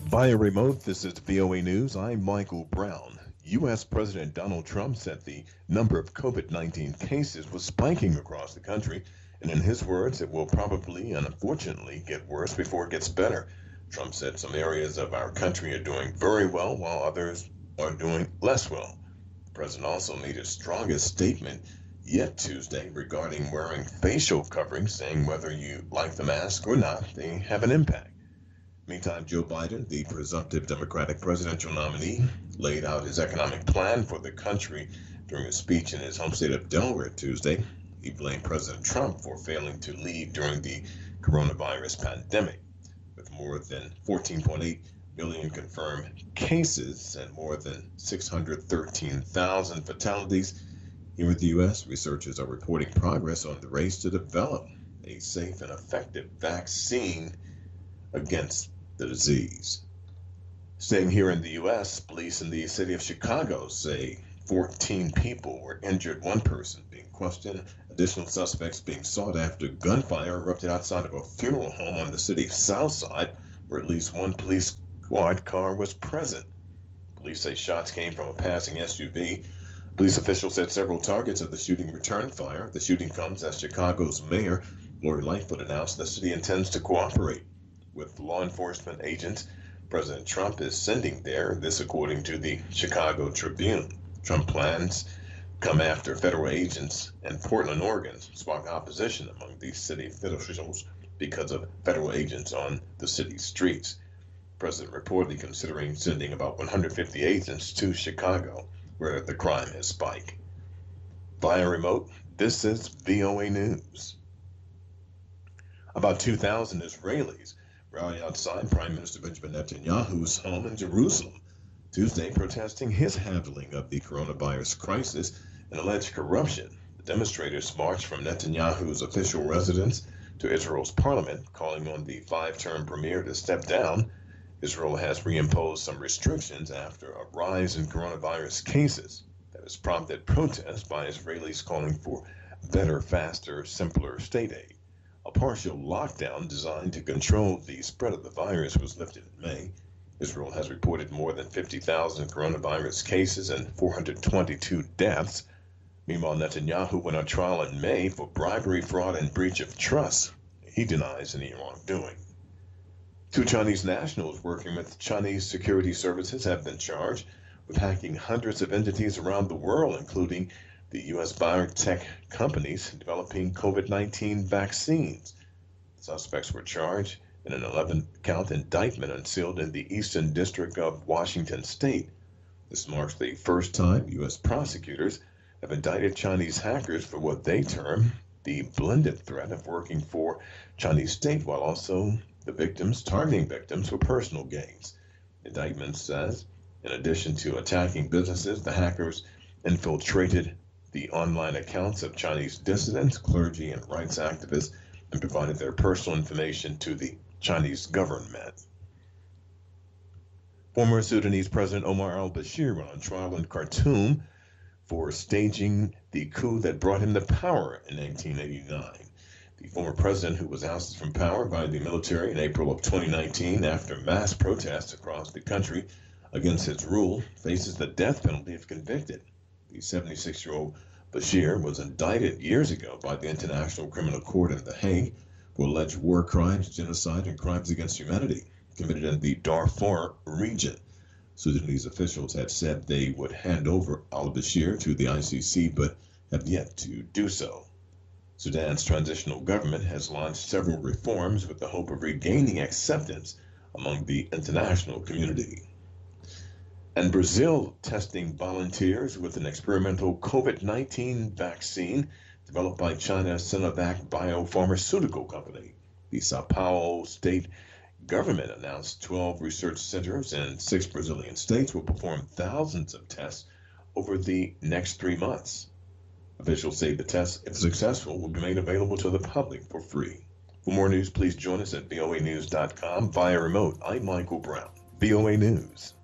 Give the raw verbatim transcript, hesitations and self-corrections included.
Via remote, this is V O A News. I'm Michael Brown. U S. President Donald Trump said the number of COVID nineteen cases was spiking across the country, and in his words, it will probably and unfortunately get worse before it gets better. Trump said some areas of our country are doing very well, while others are doing less well. The president also made his strongest statement yet Tuesday regarding wearing facial coverings, saying whether you like the mask or not, they have an impact. Meantime, Joe Biden, the presumptive Democratic presidential nominee, laid out his economic plan for the country during a speech in his home state of Delaware Tuesday. He blamed President Trump for failing to lead during the coronavirus pandemic. With more than fourteen point eight million confirmed cases and more than six hundred thirteen thousand fatalities here in the U S, researchers are reporting progress on the race to develop a safe and effective vaccine against the disease. Staying here in the U S, police in the city of Chicago say fourteen people were injured, one person being questioned, additional suspects being sought after gunfire erupted outside of a funeral home on the city's south side, where at least one police squad car was present. Police say shots came from a passing S U V. Police officials said several targets of the shooting returned fire. The shooting comes as Chicago's mayor, Lori Lightfoot, announced the city intends to cooperate with law enforcement agents President Trump is sending there, this according to the Chicago Tribune. Trump plans come after federal agents in Portland, Oregon, sparked opposition among the city officials because of federal agents on the city's streets. The president reportedly considering sending about one hundred fifty agents to Chicago, where the crime has spiked. Via remote, this is V O A News. About two thousand Israelis rally outside Prime Minister Benjamin Netanyahu's home in Jerusalem Tuesday, protesting his handling of the coronavirus crisis and alleged corruption. The demonstrators marched from Netanyahu's official residence to Israel's parliament, calling on the five-term premier to step down. Israel has reimposed some restrictions after a rise in coronavirus cases that has prompted protests by Israelis calling for better, faster, simpler state aid. A partial lockdown designed to control the spread of the virus was lifted in May. Israel has reported more than fifty thousand coronavirus cases and four hundred twenty-two deaths. Meanwhile, Netanyahu went on trial in May for bribery, fraud, and breach of trust. He denies any wrongdoing. Two Chinese nationals working with Chinese security services have been charged with hacking hundreds of entities around the world, including the U S biotech companies developing COVID nineteen vaccines. The suspects were charged in an eleven count indictment unsealed in the Eastern District of Washington State. This marks the first time U S prosecutors have indicted Chinese hackers for what they term the blended threat of working for Chinese state while also the victims targeting victims for personal gains. The indictment says, in addition to attacking businesses, the hackers infiltrated the online accounts of Chinese dissidents, clergy, and rights activists, and provided their personal information to the Chinese government. Former Sudanese President Omar al-Bashir went on trial in Khartoum for staging the coup that brought him to power in nineteen eighty-nine. The former president, who was ousted from power by the military in April of twenty nineteen after mass protests across the country against his rule, faces the death penalty if convicted. The seventy-six-year-old Bashir was indicted years ago by the International Criminal Court in The Hague for alleged war crimes, genocide, and crimes against humanity committed in the Darfur region. Sudanese officials had said they would hand over al-Bashir to the I C C, but have yet to do so. Sudan's transitional government has launched several reforms with the hope of regaining acceptance among the international community. And Brazil testing volunteers with an experimental COVID nineteen vaccine developed by China's Sinovac biopharmaceutical company. The Sao Paulo state government announced twelve research centers in six Brazilian states will perform thousands of tests over the next three months. Officials say the tests, if successful, will be made available to the public for free. For more news, please join us at V O A news dot com via remote. I'm Michael Brown, V O A News.